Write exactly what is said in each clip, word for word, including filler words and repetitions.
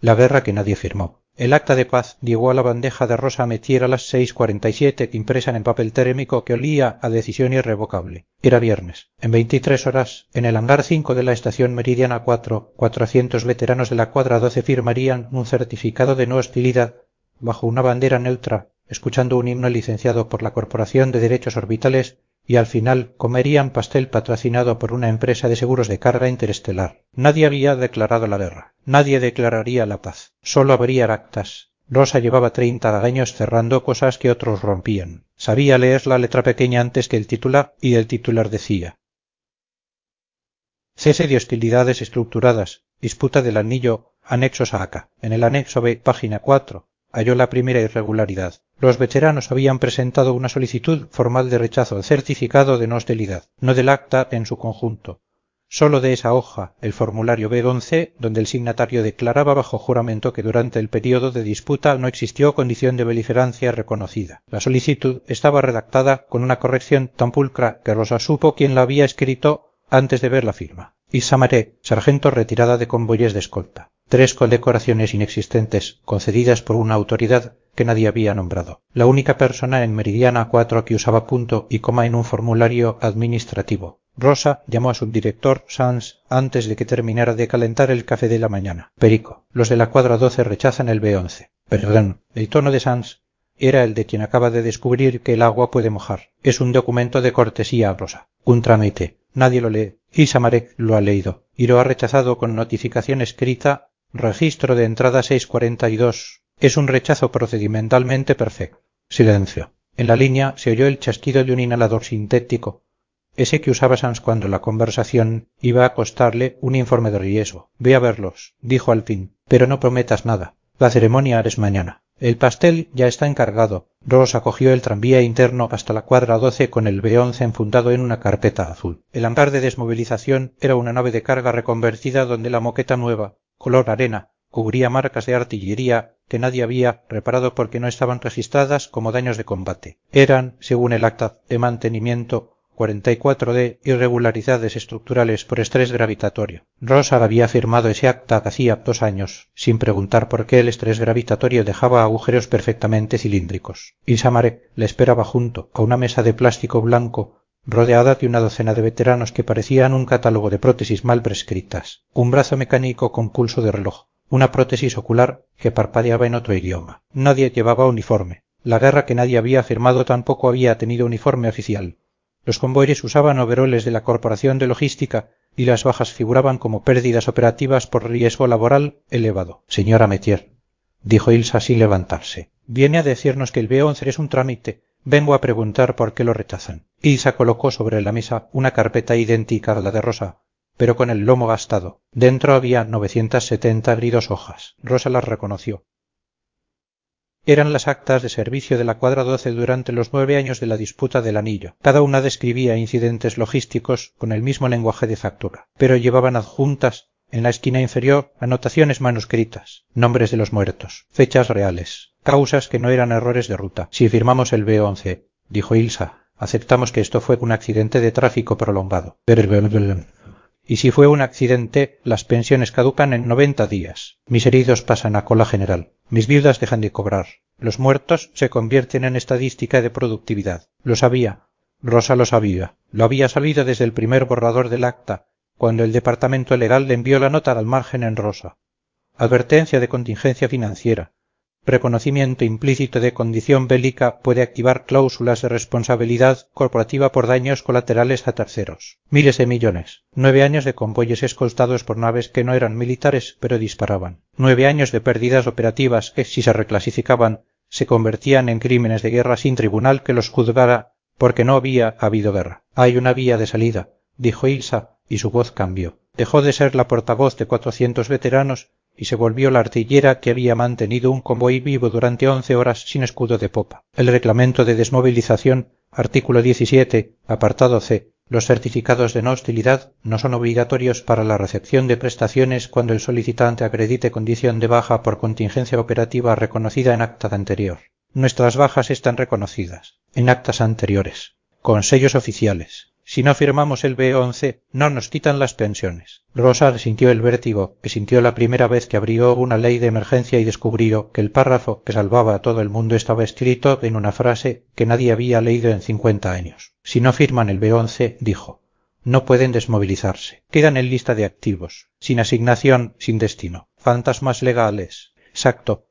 La guerra que nadie firmó. El acta de paz llegó a la bandeja de Rosa Metier a las seis cuarenta y siete, impresa en papel térmico que olía a decisión irrevocable. Era viernes. En veintitrés horas, en el hangar cinco de la estación Meridiana cuatro, cuatrocientos veteranos de la cuadra doce firmarían un certificado de no hostilidad bajo una bandera neutra, escuchando un himno licenciado por la Corporación de Derechos Orbitales, y al final comerían pastel patrocinado por una empresa de seguros de carga interestelar. Nadie había declarado la guerra. Nadie declararía la paz. Solo habría actas. Rosa llevaba treinta años cerrando cosas que otros rompían. Sabía leer la letra pequeña antes que el titular, y el titular decía: cese de hostilidades estructuradas, disputa del anillo, anexos a acá. En el anexo B, página cuatro, halló la primera irregularidad. Los veteranos habían presentado una solicitud formal de rechazo al certificado de no hostilidad, no del acta en su conjunto. Solo de esa hoja, el formulario B once, donde el signatario declaraba bajo juramento que durante el período de disputa no existió condición de beligerancia reconocida. La solicitud estaba redactada con una corrección tan pulcra que Rosa supo quién la había escrito antes de ver la firma. Issamaré, sargento retirada de convoyes de escolta. Tres condecoraciones inexistentes, concedidas por una autoridad que nadie había nombrado. La única persona en Meridiana cuatro que usaba punto y coma en un formulario administrativo. Rosa llamó a su director Sanz antes de que terminara de calentar el café de la mañana. Perico, los de la cuadra doce rechazan el B once. Perdón, el tono de Sanz era el de quien acaba de descubrir que el agua puede mojar. Es un documento de cortesía, Rosa. Un trámite. Nadie lo lee. Issamaré lo ha leído y lo ha rechazado con notificación escrita: registro de entrada seis cuarenta y dos. Es un rechazo procedimentalmente perfecto. Silencio. En la línea se oyó el chasquido de un inhalador sintético, ese que usaba Sanz cuando la conversación iba a costarle un informe de riesgo. Ve a verlos, dijo al fin, pero no prometas nada. La ceremonia es mañana. El pastel ya está encargado. Rosa cogió el tranvía interno hasta la cuadra doce con el B once enfundado en una carpeta azul. El hangar de desmovilización era una nave de carga reconvertida donde la moqueta nueva, color arena, cubría marcas de artillería que nadie había reparado porque no estaban registradas como daños de combate. Eran, según el acta de mantenimiento, cuarenta y cuatro de irregularidades estructurales por estrés gravitatorio. Rosa había firmado ese acta hacía dos años, sin preguntar por qué el estrés gravitatorio dejaba agujeros perfectamente cilíndricos. Issamaré le esperaba junto a una mesa de plástico blanco, rodeada de una docena de veteranos que parecían un catálogo de prótesis mal prescritas, un brazo mecánico con pulso de reloj, una prótesis ocular que parpadeaba en otro idioma. Nadie llevaba uniforme. La guerra que nadie había firmado tampoco había tenido uniforme oficial. Los convoyes usaban overoles de la Corporación de Logística y las bajas figuraban como pérdidas operativas por riesgo laboral elevado. Señora Metier, dijo Ilsa sin levantarse, viene a decirnos que el B once es un trámite. Vengo a preguntar por qué lo rechazan. Ilsa colocó sobre la mesa una carpeta idéntica a la de Rosa, pero con el lomo gastado. Dentro había novecientas setenta gridos hojas. Rosa las reconoció. Eran las actas de servicio de la cuadra doce durante los nueve años de la disputa del anillo. Cada una describía incidentes logísticos con el mismo lenguaje de factura, pero llevaban adjuntas, en la esquina inferior, anotaciones manuscritas, nombres de los muertos, fechas reales, causas que no eran errores de ruta. Si firmamos el B once, dijo Ilsa, aceptamos que esto fue un accidente de tráfico prolongado. Y si fue un accidente, las pensiones caducan en noventa días. Mis heridos pasan a cola general. Mis viudas dejan de cobrar. Los muertos se convierten en estadística de productividad. Lo sabía. Rosa lo sabía. Lo había sabido desde el primer borrador del acta, cuando el departamento legal le envió la nota al margen en rosa. Advertencia de contingencia financiera. Reconocimiento implícito de condición bélica puede activar cláusulas de responsabilidad corporativa por daños colaterales a terceros. Miles de millones. Nueve años de convoyes escoltados por naves que no eran militares pero disparaban. Nueve años de pérdidas operativas que, si se reclasificaban, se convertían en crímenes de guerra sin tribunal que los juzgara porque no había habido guerra. Hay una vía de salida, dijo Ilsa, y su voz cambió. Dejó de ser la portavoz de cuatrocientos veteranos y se volvió la artillera que había mantenido un convoy vivo durante once horas sin escudo de popa. El reglamento de desmovilización, artículo diecisiete, apartado C. Los certificados de no hostilidad no son obligatorios para la recepción de prestaciones cuando el solicitante acredite condición de baja por contingencia operativa reconocida en acta anterior. Nuestras bajas están reconocidas, en actas anteriores, con sellos oficiales. Si no firmamos el B once, no nos quitan las pensiones. Rosa sintió el vértigo que sintió la primera vez que abrió una ley de emergencia y descubrió que el párrafo que salvaba a todo el mundo estaba escrito en una frase que nadie había leído en cincuenta años. Si no firman el B once, dijo, no pueden desmovilizarse. Quedan en lista de activos, sin asignación, sin destino. Fantasmas legales. Exacto,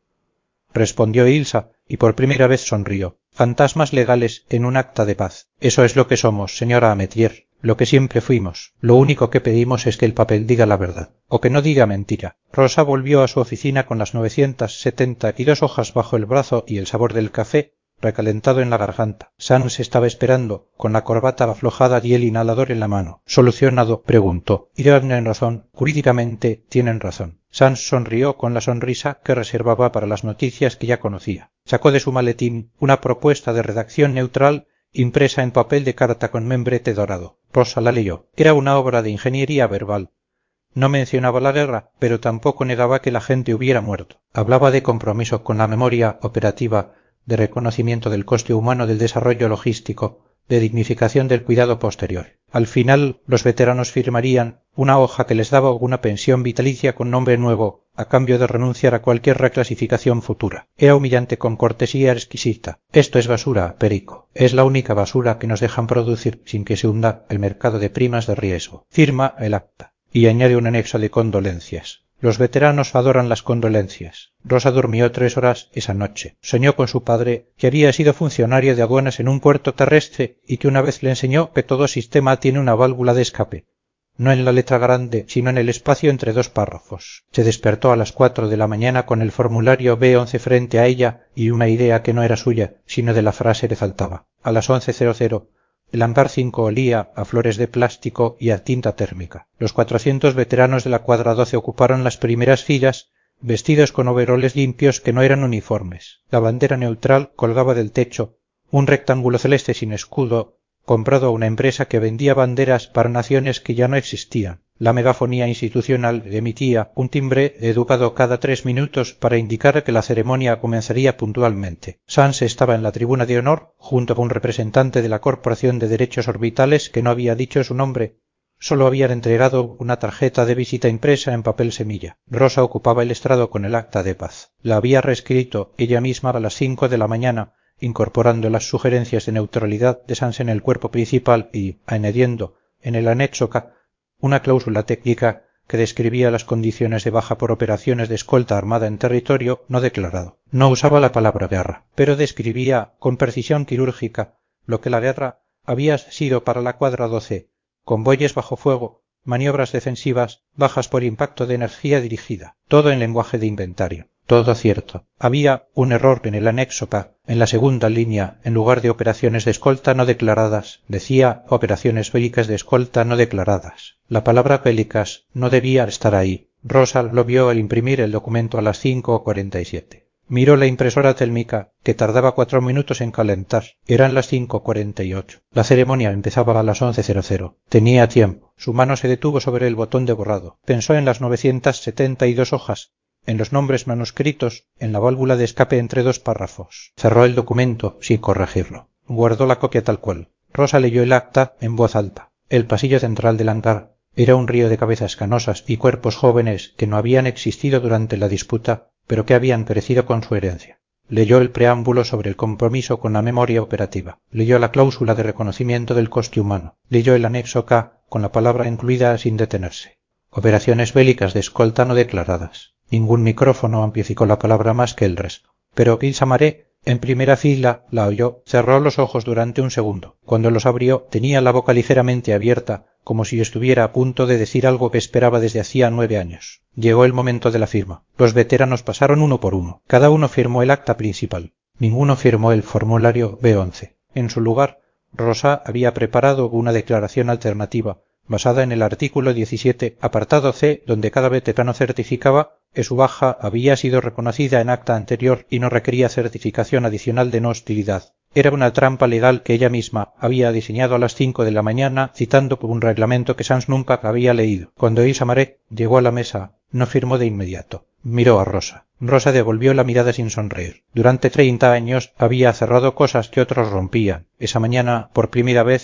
respondió Ilsa, y por primera vez sonrió. Fantasmas legales en un acta de paz. Eso es lo que somos, señora Amétier, lo que siempre fuimos. Lo único que pedimos es que el papel diga la verdad, o que no diga mentira. Rosa volvió a su oficina con las novecientas setenta y dos hojas bajo el brazo y el sabor del café recalentado en la garganta. Sanz estaba esperando, con la corbata aflojada y el inhalador en la mano. Solucionado, preguntó. Y tienen razón, jurídicamente tienen razón. Sanz sonrió con la sonrisa que reservaba para las noticias que ya conocía. Sacó de su maletín una propuesta de redacción neutral impresa en papel de carta con membrete dorado. Rosa la leyó. Era una obra de ingeniería verbal. No mencionaba la guerra, pero tampoco negaba que la gente hubiera muerto. Hablaba de compromiso con la memoria operativa, de reconocimiento del coste humano del desarrollo logístico, de dignificación del cuidado posterior. Al final, los veteranos firmarían una hoja que les daba una pensión vitalicia con nombre nuevo, a cambio de renunciar a cualquier reclasificación futura. Era humillante con cortesía exquisita. Esto es basura, Perico. Es la única basura que nos dejan producir sin que se hunda el mercado de primas de riesgo. Firma el acta. Y añade un anexo de condolencias. Los veteranos adoran las condolencias. Rosa durmió tres horas esa noche. Soñó con su padre, que había sido funcionario de aduanas en un puerto terrestre y que una vez le enseñó que todo sistema tiene una válvula de escape. No en la letra grande, sino en el espacio entre dos párrafos. Se despertó a las cuatro de la mañana con el formulario B once frente a ella y una idea que no era suya, sino de la frase le faltaba. A las once el hangar cinco olía a flores de plástico y a tinta térmica. Los cuatrocientos veteranos de la cuadra doce ocuparon las primeras filas, vestidos con overoles limpios que no eran uniformes. La bandera neutral colgaba del techo, un rectángulo celeste sin escudo, comprado a una empresa que vendía banderas para naciones que ya no existían. La megafonía institucional emitía un timbre educado cada tres minutos para indicar que la ceremonia comenzaría puntualmente. Sanz estaba en la tribuna de honor, junto con un representante de la Corporación de Derechos Orbitales que no había dicho su nombre. Solo habían entregado una tarjeta de visita impresa en papel semilla. Rosa ocupaba el estrado con el acta de paz. La había reescrito ella misma a las cinco de la mañana, incorporando las sugerencias de neutralidad de Sanz en el cuerpo principal y añadiendo en el anexo K una cláusula técnica que describía las condiciones de baja por operaciones de escolta armada en territorio no declarado. No usaba la palabra guerra, pero describía con precisión quirúrgica lo que la guerra había sido para la cuadra doce, convoyes bajo fuego, maniobras defensivas, bajas por impacto de energía dirigida, todo en lenguaje de inventario. Todo cierto. Había un error en el anexo K. En la segunda línea, en lugar de operaciones de escolta no declaradas, decía operaciones bélicas de escolta no declaradas. La palabra bélicas no debía estar ahí. Rosa lo vio al imprimir el documento a las cinco cuarenta y siete. Miró la impresora térmica, que tardaba cuatro minutos en calentar. Eran las cinco cuarenta y ocho. La ceremonia empezaba a las once. Tenía tiempo. Su mano se detuvo sobre el botón de borrado. Pensó en las novecientas setenta y dos hojas, en los nombres manuscritos, en la válvula de escape entre dos párrafos. Cerró el documento sin corregirlo. Guardó la copia tal cual. Rosa leyó el acta en voz alta. El pasillo central del hangar era un río de cabezas canosas y cuerpos jóvenes que no habían existido durante la disputa, pero que habían crecido con su herencia. Leyó el preámbulo sobre el compromiso con la memoria operativa. Leyó la cláusula de reconocimiento del coste humano. Leyó el anexo K con la palabra incluida sin detenerse. Operaciones bélicas de escolta no declaradas. Ningún micrófono amplificó la palabra más que el resto. Pero Ilsa Maré, en primera fila, la oyó, cerró los ojos durante un segundo. Cuando los abrió, tenía la boca ligeramente abierta, como si estuviera a punto de decir algo que esperaba desde hacía nueve años. Llegó el momento de la firma. Los veteranos pasaron uno por uno. Cada uno firmó el acta principal. Ninguno firmó el formulario B once. En su lugar, Rosa había preparado una declaración alternativa, basada en el artículo diecisiete, apartado C, donde cada veterano certificaba que su baja había sido reconocida en acta anterior y no requería certificación adicional de no hostilidad. Era una trampa legal que ella misma había diseñado a las cinco de la mañana, citando por un reglamento que Sanz nunca había leído. Cuando Ilsa Maré llegó a la mesa, no firmó de inmediato. Miró a Rosa. Rosa devolvió la mirada sin sonreír. Durante treinta años había cerrado cosas que otros rompían. Esa mañana, por primera vez,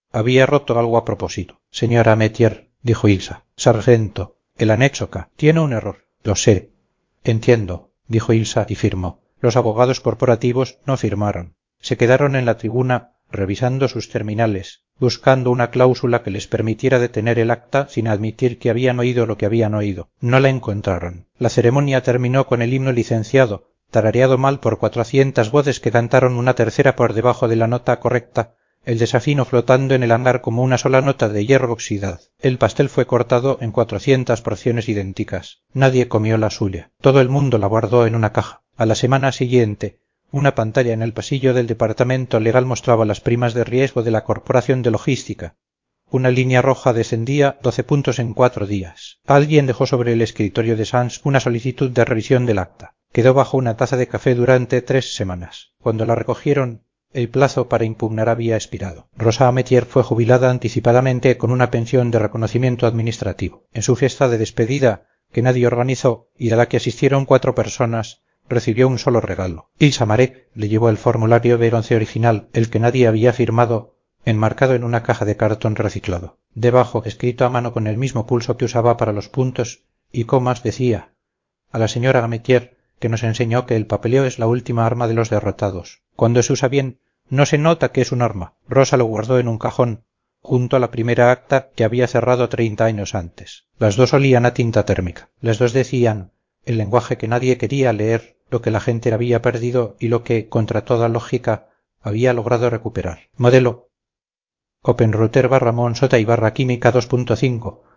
Había roto algo a propósito. Señora Metier, dijo Ilsa. Sargento, el anéxoca tiene un error. Lo sé. Entiendo, dijo Ilsa y firmó. Los abogados corporativos no firmaron. Se quedaron en la tribuna revisando sus terminales, buscando una cláusula que les permitiera detener el acta sin admitir que habían oído lo que habían oído. No la encontraron. La ceremonia terminó con el himno licenciado, tarareado mal por cuatrocientas voces que cantaron una tercera por debajo de la nota correcta, el desafino flotando en el hangar como una sola nota de hierro oxidad. El pastel fue cortado en cuatrocientas porciones idénticas. Nadie comió la suya. Todo el mundo la guardó en una caja. A la semana siguiente, una pantalla en el pasillo del departamento legal mostraba las primas de riesgo de la Corporación de Logística. Una línea roja descendía doce puntos en cuatro días. Alguien dejó sobre el escritorio de Sands una solicitud de revisión del acta. Quedó bajo una taza de café durante tres semanas. Cuando la recogieron, el plazo para impugnar había expirado. Rosa Metier fue jubilada anticipadamente con una pensión de reconocimiento administrativo. En su fiesta de despedida, que nadie organizó y a la que asistieron cuatro personas, recibió un solo regalo. Ilsa Marek le llevó el formulario B once original, el que nadie había firmado, enmarcado en una caja de cartón reciclado. Debajo, escrito a mano con el mismo pulso que usaba para los puntos y comas, decía: a la señora Metier, que nos enseñó que el papeleo es la última arma de los derrotados. Cuando se usa bien, no se nota que es un arma. Rosa lo guardó en un cajón, junto a la primera acta que había cerrado treinta años antes. Las dos olían a tinta térmica. Las dos decían, en lenguaje que nadie quería leer, lo que la gente había perdido y lo que, contra toda lógica, había logrado recuperar. Modelo: Openrouter barra Monsota y barra Química dos punto cinco,